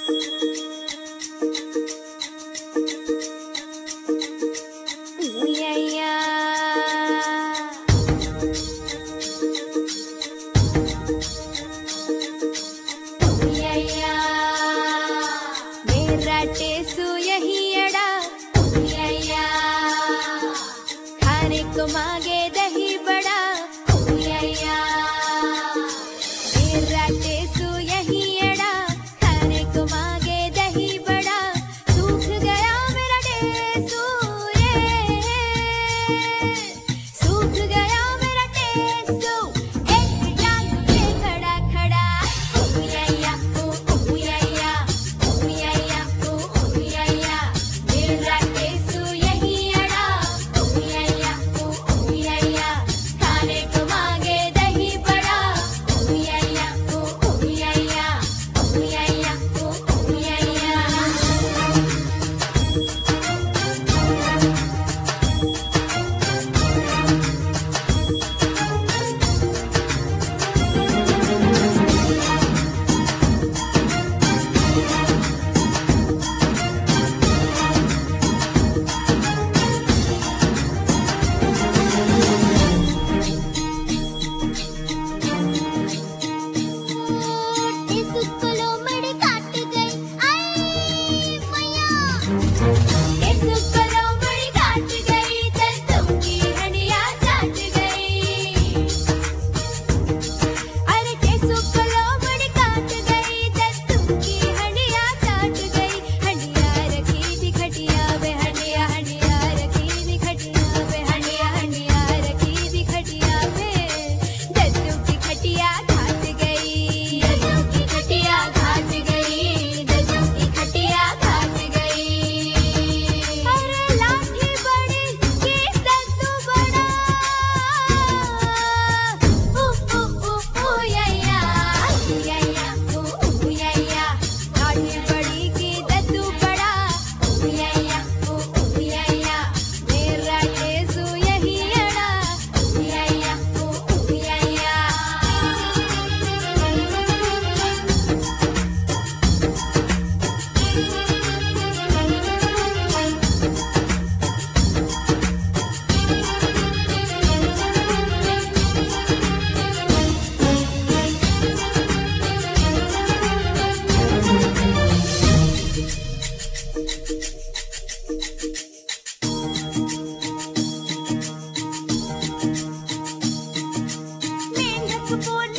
टेसु यही अड़ा उयैया, खाने को मांगे दही बड़ा उयैया। मेरा टेसु यही अड़ा, खाने को मांगे दही बड़ा। सूख गया मेरा टेसु रे, सूख गया मेरा टेसु। एक टांग पे खड़ा खड़ा उयैया उयैया उयैया उयैया। मेरा टेसु यही अड़ा उयैया उयैया, खाने को मांगे दही बड़ा उयैया उयैया उयैया उयैया। टेसु को लोमड़ी काट गई आई मैया, टेसु को लोमड़ी काट गई, दंतों की हंडिया चाट गई। अरे टेसु को लोमड़ी काट गई, दंतों की हंडिया चाट गई। हंडिया रखी थी खटिया पे हंडिया, हंडिया रखी थी खटिया पे हंडिया, हंडिया रखी थी खटिया पे। दंतों की खटिया घाट गई, दंतों की खटिया घाट गई, दंतों की खटिया घाट गई। अरे लाठी बड़ी की दंतु बड़ा उयैया उयैया उयैया। लाठी बड़ी की दंतु बड़ा उयैया उयैया। मेरा टेसु यही अड़ा उयैया उयैया। मेंढक बोल